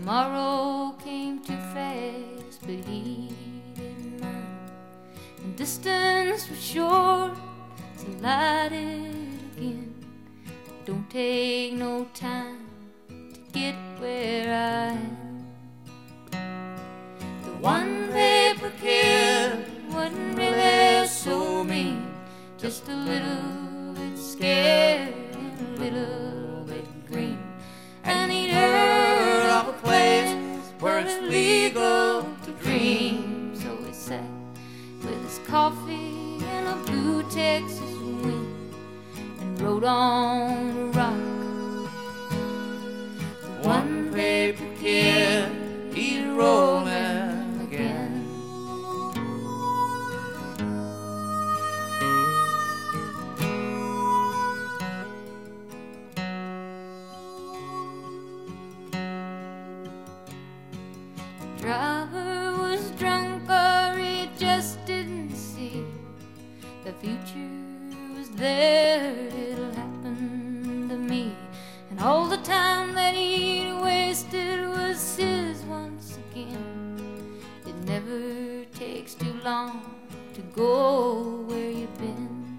Tomorrow came too fast, but he didn't mind. And distance was short, so light it again. Don't take no time to get where I am. The one paper kid wasn't really so mean, just a little bit scared and a little bit green. And he'd heard of a place where it's legal to dream. So he sat with his coffee and a blue Texas wind and wrote on a rock. The one paper kid, he's rolling again. The driver was drunk, or he just didn't see the future was there. It'll happen to me. And all the time that he'd wasted was his once again. It never takes too long to go where you've been.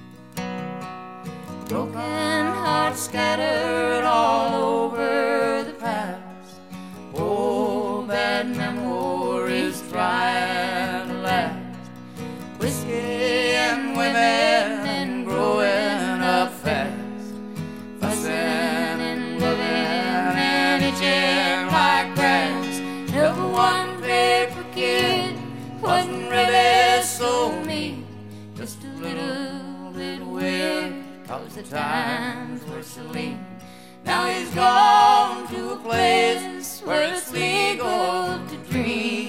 Broken hearts scattered all over the past. Old bad memories trying to last. Whiskey and women and growing up fast. Fussing and living and itching like grass. Never one paper kid wasn't really so mean, just a little bit weird, 'cause the times were so lean. Now he's gone to a place where it's legal to dream.